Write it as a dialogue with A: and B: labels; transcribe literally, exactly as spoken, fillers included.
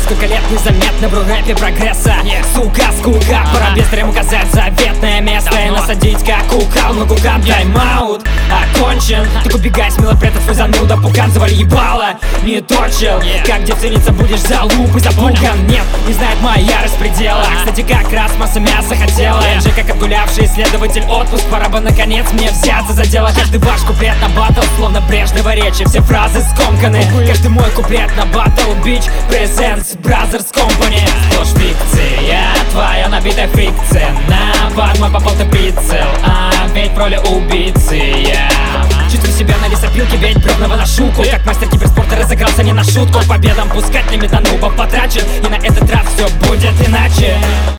A: Сколько лет незаметно в рэпе прогресса. Сука, скука, пора быстро указать заветное место и насадить, как укал, ну гукам. Тайм-аут окончен. Так убегай, смело прятав свой зануда. Пукан, завали ебало, не точил. Как где цениться будешь за луп и запуган? Нет, не знает моя ярость предела. Кстати, как раз масса мяса хотела. Эм джей, как отгулявший исследователь отпуск. Пора бы наконец мне взяться за дело. Каждый ваш куплет на баттл, словно Брежнева речи. Все фразы скомканы. Каждый мой куплет на баттл. Бич, Presents, Brothers Company. Сплошь фикция, твоя набитая фикция. На под мой попал ты прицел, а ведь в роли убийцы я чувствую себя на лесопилке, ведь бревного на шутку. Как мастер киберспорта разыгрался не на шутку. Победам пускать на метанубов потрачен, и на этот раз все будет иначе.